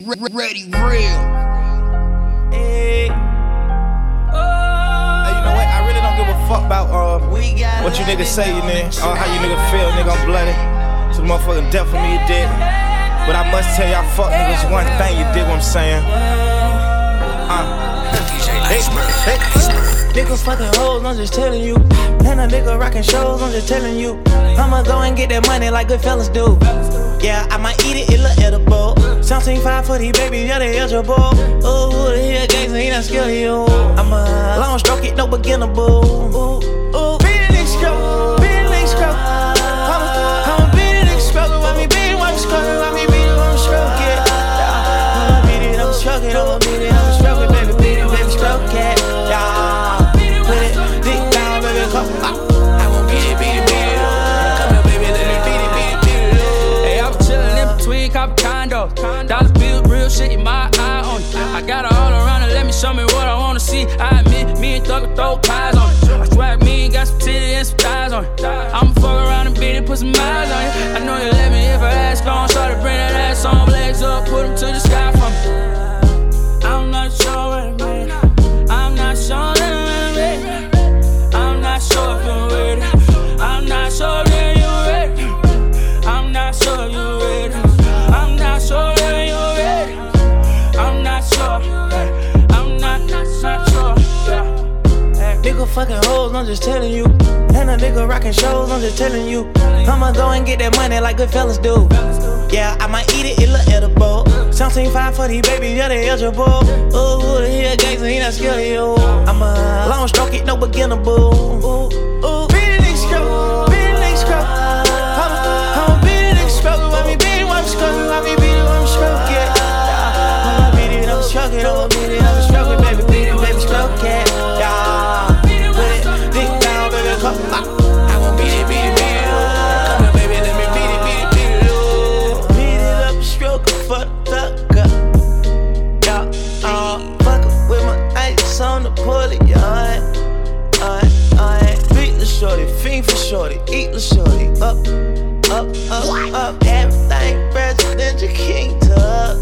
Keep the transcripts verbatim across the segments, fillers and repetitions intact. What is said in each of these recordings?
Ready real. Hey. Oh, hey, you know what? I really don't give a fuck about uh, what you niggas say, you nigga, or how you niggas feel, nigga. I'm bloody. So the motherfucking death for me, you did. But I must tell y'all, fuck niggas, one thing, you dig what I'm saying? Uh. Hey, hey. Nigga fucking hoes, I'm just telling you. And a nigga rockin' shows, I'm just telling you. I'ma go and get that money like good fellas do. Yeah, I might eat it, it look edible. Something five for these babies, yeah, they eligible. Ooh, who the hell gangsta, he not scared of you. I'm a long stroke it, no beginner boo. Ooh, ooh, beat it, nigga stroke, beat it, nigga stroke. I'm a, I'm a beat it, nigga stroke. Want me beat it, want me stroke it, want me beat it, want me stroke it. I'ma beat it, I'm stroking, I'ma beat it, I'm stroking, baby, beat it, baby, stroke it. Yeah, put it, dick down, baby, come. I won't beat it, beat it, beat it. Come here, baby, let me beat it, beat it, beat it. Hey, I'm chillin' in between copper condos. Dollars bill, real shit in my eye on it. I got her all around and let me show me what I wanna see. I admit, me and Thugger throw pies on it. I swag me and got some titties and some thighs on it. I'ma fuck around and beat it, put some miles on it. I know you let me if I ask on. Start to bring that ass on, legs up, put them to the sky for me. I'm not sure what it means. I'm not sure that I'm ready. I'm not sure if you're ready. I'm not sure that you're ready. I'm not sure you're ready. I'm not sure that you're ready. I'm not sure. I'm not, not sure. Yeah. Nigga fucking hoes, I'm just telling you. And a nigga rockin' shows, I'm just telling you. I'ma go and get that money like good fellas do. Yeah, I might eat it, it look edible. Something five for these babies, yeah, they eligible. Ooh, who the hell gangsta, he not scared of you. I'm a long stroke it, no beginner boo. Ooh, ooh, beat it, nigga stroke, beat it, nigga stroke. I'm a, I'm a beat it, nigga stroke. Want me beat it, want me stroke it, want me beat it, want me stroke it. I'ma beat it, I'm stroking, I'ma beat it, I'm stroking, baby, beat it, baby, stroke it. Yeah, put it, dick down, baby, come. I won't beat it, beat it, beat it. Come on, baby, let me beat it, beat it, beat it. Beat it up, stroke it for the thugger. Yeah, uh, fuck it with my ice on the pulley, yeah. Alright, alright, beat the shorty, fiend for shorty, eat the shorty, up, up, up, up, everything presidential king tub.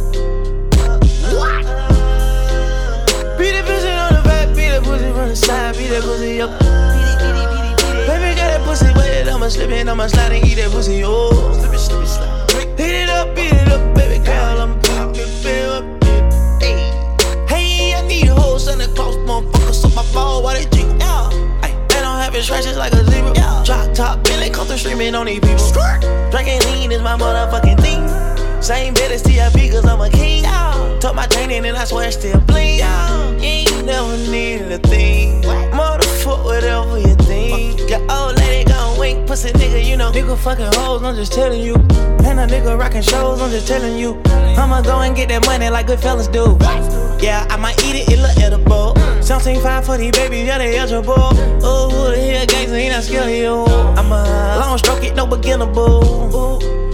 What? Beat the pussy on the back, beat the pussy from the side, beat that pussy up. Baby, got that pussy wet, I'ma slip it, I'ma slide and eat that pussy, oh. Slip it, slip it, slide. Beat it up, beat it up, baby girl, I'ma beat it, beat it up. Hey, hey, I need a whole Santa Claus, motherfuckers up my ball while they jingle. Yeah, ay, they don't have it scratches like a zebra. Yeah. Drop top, Billy, come through streaming on these people. Drinking lean is my motherfucking thing. Same bed as T I P cause I'm a king. Yeah. Tuck my chain in and I swear it's still bling. Yeah. You ain't never needed a thing. Motherfuck whatever you think. Your old lady gon' wink, pussy nigga, you know. Nigga fucking hoes, I'm just telling you. And a nigga rockin' shows, I'm just telling you. I'ma go and get that money like good fellas do. Yeah, I might eat it, it look edible. Something five for these babies, yeah, they eligible. Ooh, who the hell gangsta, he not scared of you. I'm a long stroke it, no beginner boo. Ooh.